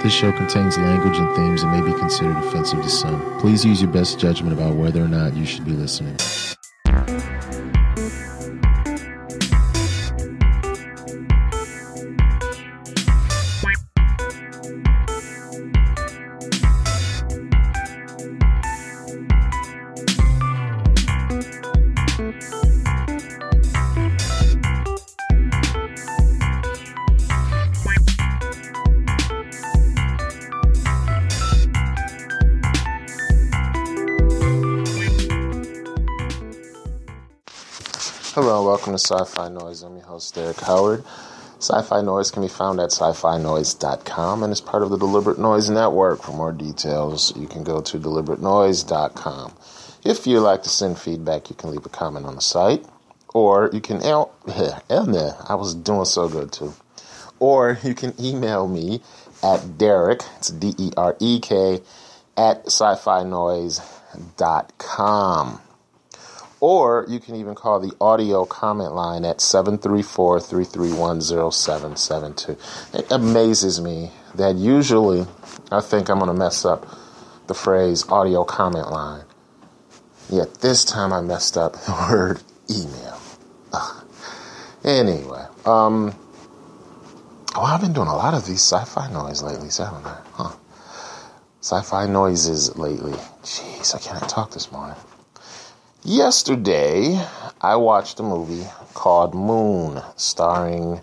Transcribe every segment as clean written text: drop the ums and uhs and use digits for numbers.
This show contains language and themes that may be considered offensive to some. Please use your best judgment about whether or not you should be listening. Hello, welcome to Sci-Fi Noise. I'm your host, Derek Howard. Sci-Fi Noise can be found at sci-fi-noise.com and is part of the Deliberate Noise Network. For more details, you can go to deliberatenoise.com. If you'd like to send feedback, you can leave a comment on the site, or you can, I was doing so good too, or you can email me at Derek, it's D-E-R-E-K, at sci-fi-noise.com. Or you can even call the audio comment line at 734-331-0772. It amazes me that usually I think I'm going to mess up the phrase audio comment line. Yet this time I messed up the word email. Ugh. Anyway, I've been doing a lot of these sci-fi noise lately, haven't I? Sci-fi noises lately. Jeez, I can't talk this morning. Yesterday, I watched a movie called Moon, starring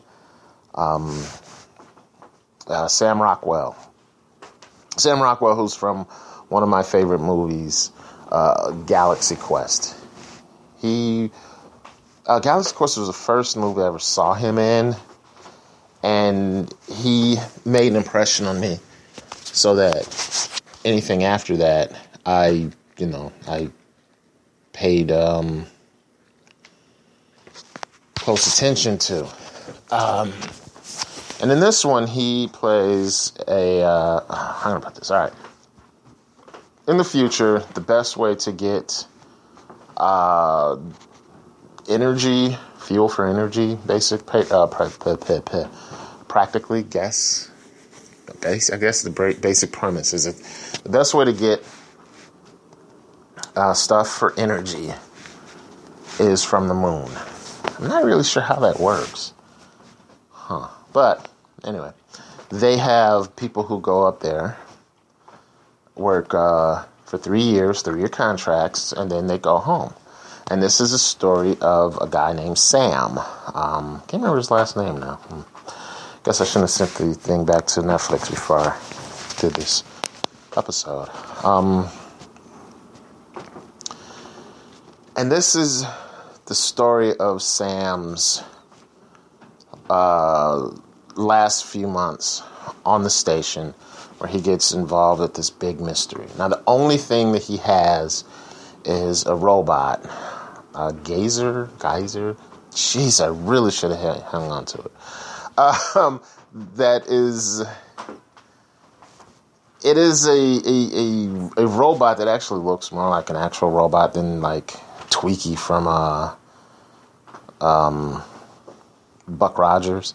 Sam Rockwell. Sam Rockwell, who's from one of my favorite movies, Galaxy Quest. Galaxy Quest was the first movie I ever saw him in, and he made an impression on me, so that anything after that, I paid close attention to. And in this one, he plays how do I put this? All right. In the future, the best way to get energy, fuel for energy, practically, I guess the basic premise is that the best way to get stuff for energy is from the moon. I'm not really sure how that works. But anyway, they have people who go up there, work for 3 years, 3-year contracts, and then they go home. And this is a story of a guy named Sam. Can't remember his last name now. Guess I shouldn't have sent the thing back to Netflix before I did this episode. And this is the story of Sam's last few months on the station, where he gets involved with this big mystery. Now, the only thing that he has is a robot, a geyser. Jeez, I really should have hung on to it. It is a robot that actually looks more like an actual robot than like Tweaky from Buck Rogers.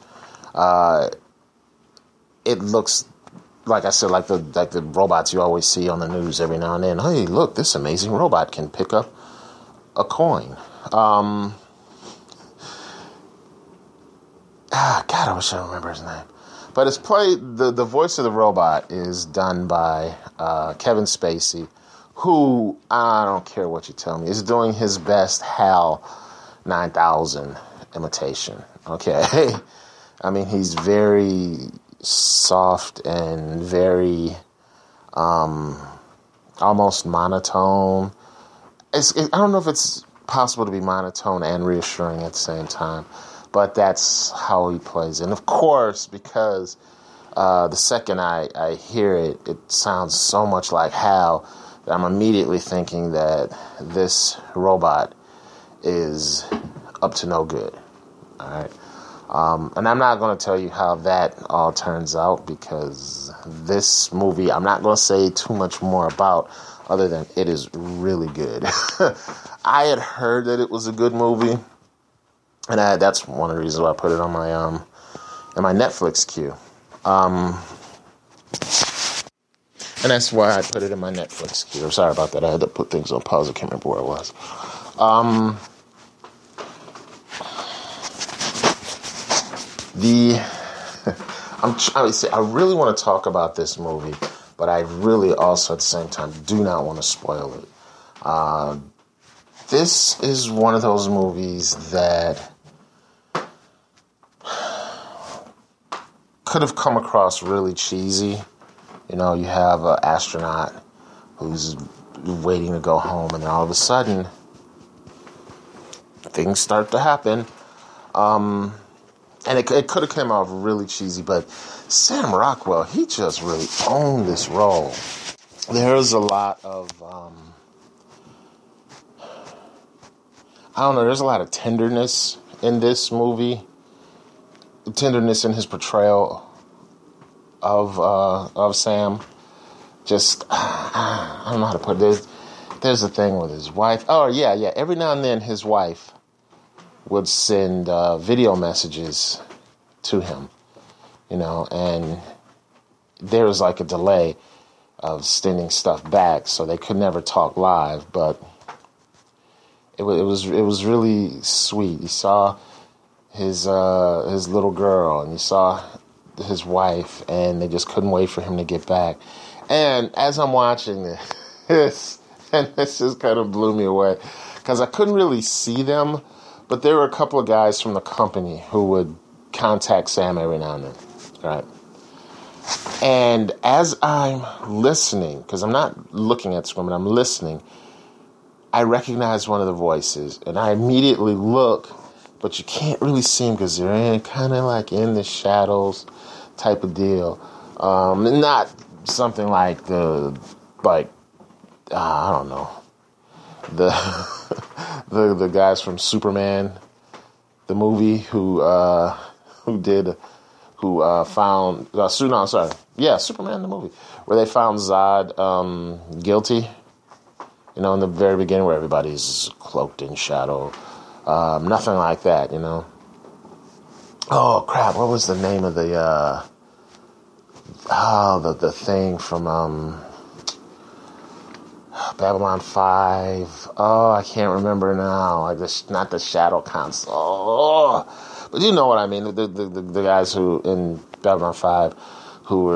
It looks, like I said, like the robots you always see on the news every now and then. Hey, look, this amazing robot can pick up a coin. God, I wish I remember his name. But it's played, the voice of the robot is done by Kevin Spacey, who, I don't care what you tell me, is doing his best HAL 9000 imitation, okay? I mean, he's very soft and very almost monotone. I don't know if it's possible to be monotone and reassuring at the same time, but that's how he plays. And of course, because the second I hear it, it sounds so much like HAL, I'm immediately thinking that this robot is up to no good. All right. And I'm not going to tell you how that all turns out, because this movie, I'm not going to say too much more about, other than it is really good. I had heard that it was a good movie, and that's one of the reasons why I put it on my in my Netflix queue. And that's why I put it in my Netflix queue. Sorry about that. I had to put things on pause. I can't remember where it was. I really want to talk about this movie, but I really also at the same time do not want to spoil it. This is one of those movies that could have come across really cheesy. You know, you have an astronaut who's waiting to go home, and then all of a sudden, things start to happen. And it could have come off really cheesy, but Sam Rockwell, he just really owned this role. There's a lot of, there's a lot of tenderness in this movie. Tenderness in his portrayal of Sam. Just, I don't know how to put it. There's a thing with his wife. Oh, yeah. Every now and then his wife would send video messages to him, you know, and there was like a delay of sending stuff back, so they could never talk live, but it was really sweet. You saw his little girl, and you saw his wife, and they just couldn't wait for him to get back. And as I'm watching this just kind of blew me away, because I couldn't really see them, but there were a couple of guys from the company who would contact Sam every now and then, right? And as I'm listening, because I'm not looking at the screen, but I'm listening, I recognize one of the voices, and I immediately look, but you can't really see them because they're kind of like in the shadows type of deal. Not something like I don't know, the guys from Superman, the movie, who found Superman the movie, where they found Zod guilty, you know, in the very beginning, where everybody's cloaked in shadow. Nothing like that, you know. Oh crap, what was the name of the thing from Babylon 5. Oh, I can't remember now. Like not the Shadow Council. Oh, but you know what I mean. The guys who in Babylon 5 who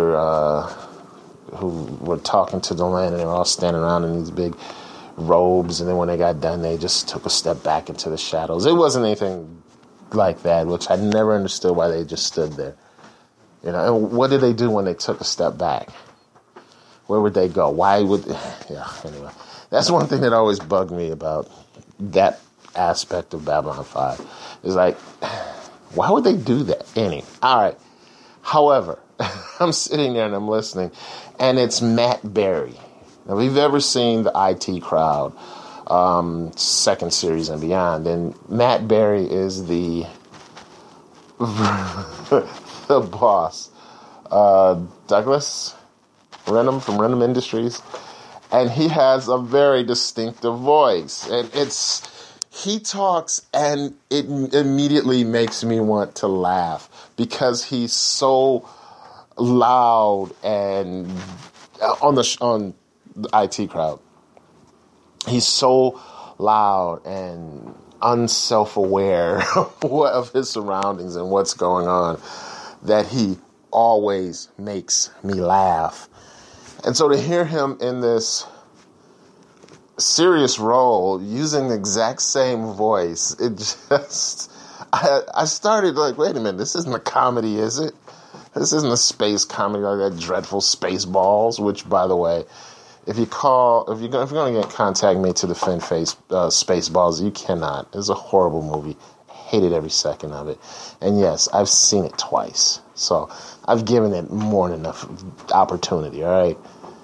were talking to Delenn, and they were all standing around in these big robes, and then when they got done, they just took a step back into the shadows. It wasn't anything like that, which I never understood why they just stood there. You know, and what did they do when they took a step back? Where would they go? Anyway. That's one thing that always bugged me about that aspect of Babylon 5. Is like, why would they do that? All right. However, I'm sitting there and I'm listening, and it's Matt Berry. Now, if you've ever seen the IT Crowd, second series and beyond, then Matt Berry is the boss. Douglas Renham from Renham Industries, and he has a very distinctive voice, and he talks, and it immediately makes me want to laugh because he's so loud, and on the IT Crowd, he's so loud and unself-aware of his surroundings and what's going on that he always makes me laugh. And so to hear him in this serious role using the exact same voice, it just, I started like, wait a minute, this isn't a comedy, is it? This isn't a space comedy like that dreadful Spaceballs, which, by the way, if you're going to contact me to defend Spaceballs, you cannot. It's a horrible movie. Hated every second of it. And yes, I've seen it twice. So I've given it more than enough opportunity, all right?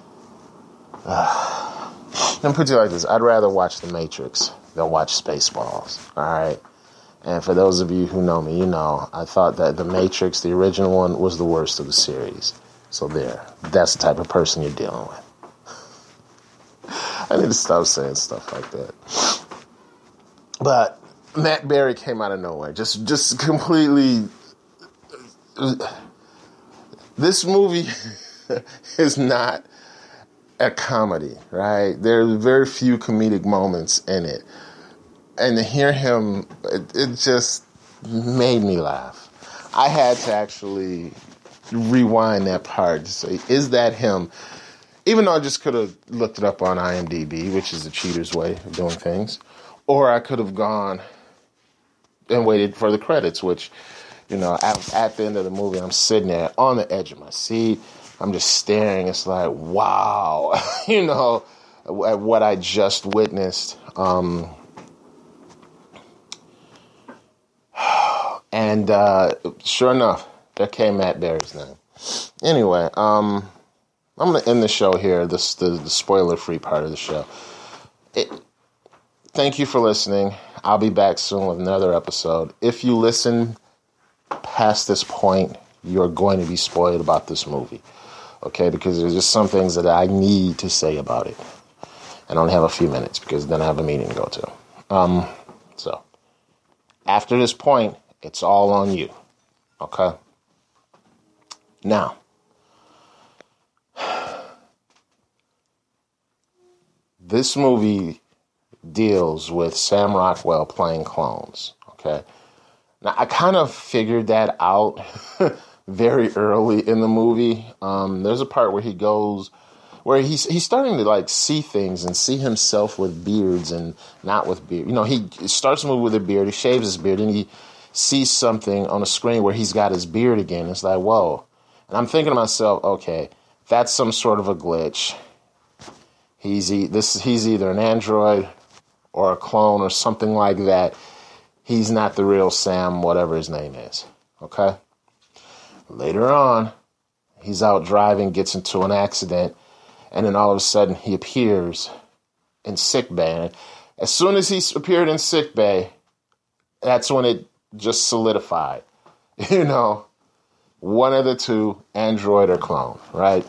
Let me put it like this. I'd rather watch The Matrix than watch Spaceballs, all right? And for those of you who know me, you know I thought that The Matrix, the original one, was the worst of the series. So there. That's the type of person you're dealing with. I need to stop saying stuff like that. But Matt Berry came out of nowhere. Just completely... This movie is not at comedy, right? There are very few comedic moments in it. And to hear him, it just made me laugh. I had to actually rewind that part to say, is that him? Even though I just could have looked it up on IMDb, which is the cheater's way of doing things. Or I could have gone and waited for the credits, which, you know, at the end of the movie, I'm sitting there on the edge of my seat. I'm just staring. It's like, wow, you know, at what I just witnessed. And sure enough, there came Matt Berry's name. Anyway, I'm going to end the show here, the spoiler-free part of the show. Thank you for listening. I'll be back soon with another episode. If you listen past this point, you're going to be spoiled about this movie. Okay? Because there's just some things that I need to say about it. I only have a few minutes because then I have a meeting to go to. So, after this point, it's all on you. Okay? Now, this movie deals with Sam Rockwell playing clones, okay? Now, I kind of figured that out very early in the movie. There's a part where he goes, where he's starting to, like, see things and see himself with beards and not with beard. You know, he starts the movie with a beard, he shaves his beard, and he sees something on a screen where he's got his beard again. It's like, whoa. And I'm thinking to myself, okay, that's some sort of a glitch. He's either an android or a clone or something like that. He's not the real Sam, whatever his name is. Okay? Later on, he's out driving, gets into an accident, and then all of a sudden he appears in sickbay. And as soon as he appeared in sickbay, that's when it just solidified. You know, one of the two, android or clone, right?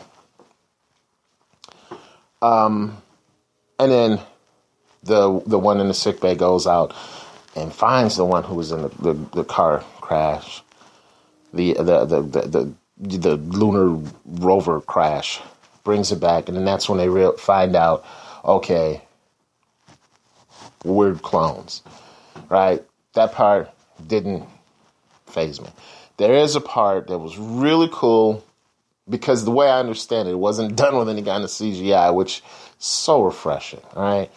And then the one in the sickbay goes out and finds the one who was in the car crash, the lunar rover crash, brings it back, and then that's when they find out, okay, we're clones, right? That part didn't faze me. There is a part that was really cool because the way I understand it, it wasn't done with any kind of CGI, which is so refreshing, all right?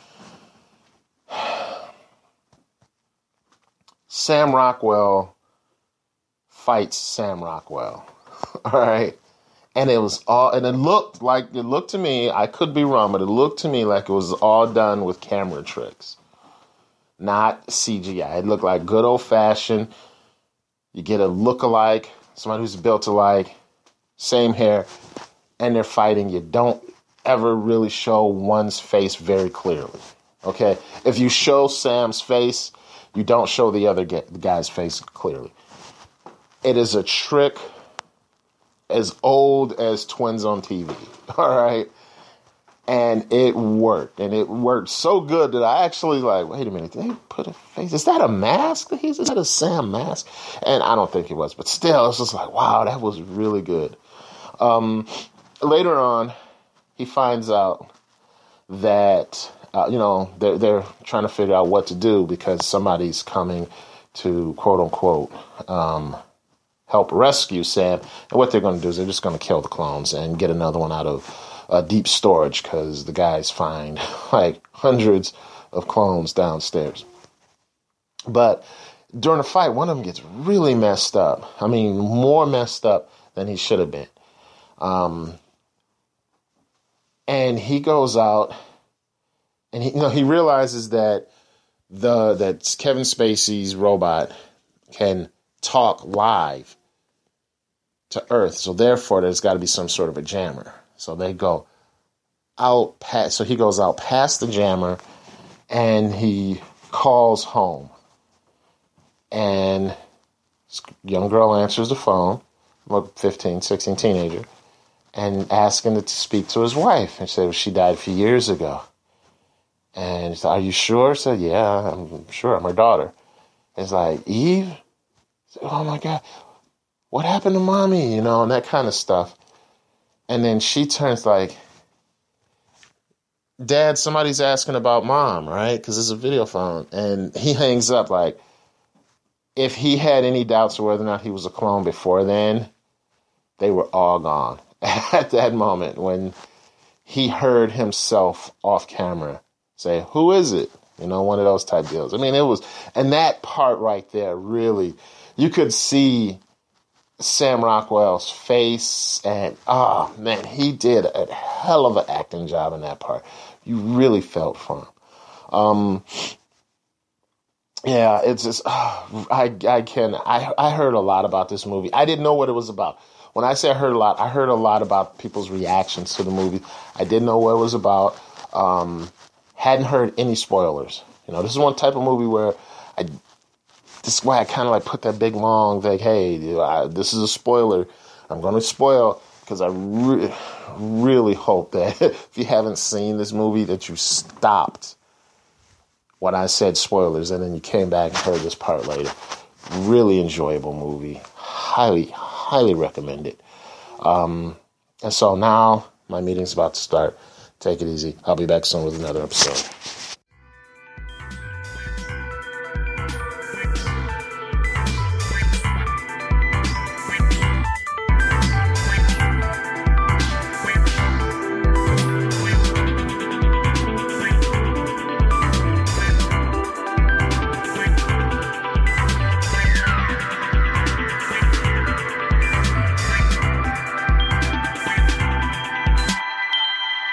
Sam Rockwell fights Sam Rockwell, all right? And it looked to me, I could be wrong, but it looked to me like it was all done with camera tricks, not CGI. It looked like good old-fashioned, you get a look-alike, somebody who's built alike, same hair, and they're fighting. You don't ever really show one's face very clearly, okay? If you show Sam's face, you don't show the other guy's face clearly. It is a trick as old as Twins on TV, all right? And it worked. And it worked so good that I actually wait a minute, did they put a face? Is that a mask? Is that a Sam mask? And I don't think it was, but still, it's just like, wow, that was really good. Later on, he finds out that, they're trying to figure out what to do because somebody's coming to, quote unquote, help rescue Sam. And what they're going to do is they're just going to kill the clones and get another one out of deep storage because the guys find like hundreds of clones downstairs. But during the fight, one of them gets really messed up. I mean, more messed up than he should have been. And he goes out and he realizes that that Kevin Spacey's robot can talk live to Earth. So therefore, there's got to be some sort of a jammer. So they go out past. So he goes out past the jammer, and he calls home. And this young girl answers the phone, a 15, 16 teenager, and asking to speak to his wife. And she said, well, she died a few years ago. And he said, are you sure? I said, yeah, I'm sure. I'm her daughter. It's like, Eve? Said, oh, my God. What happened to mommy? And that kind of stuff. And then she turns like, Dad, somebody's asking about Mom, right? Because it's a video phone. And he hangs up like, if he had any doubts of whether or not he was a clone before then, they were all gone at that moment when he heard himself off camera say, who is it? You know, one of those type deals. I mean, it was, and that part right there, really, you could see Sam Rockwell's face, and oh man, he did a hell of an acting job in that part. You really felt for him. Yeah, it's just I heard a lot about this movie. I didn't know what it was about. When I say I heard a lot about people's reactions to the movie. I didn't know what it was about. Hadn't heard any spoilers. You know, this is one type of movie where this is why I kind of like put that big long like, hey, this is a spoiler. I'm going to spoil because I really hope that if you haven't seen this movie that you stopped when I said spoilers and then you came back and heard this part later. Really enjoyable movie. Highly recommend it. And so now my meeting's about to start. Take it easy. I'll be back soon with another episode.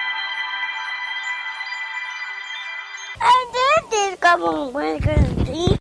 And then there's a couple of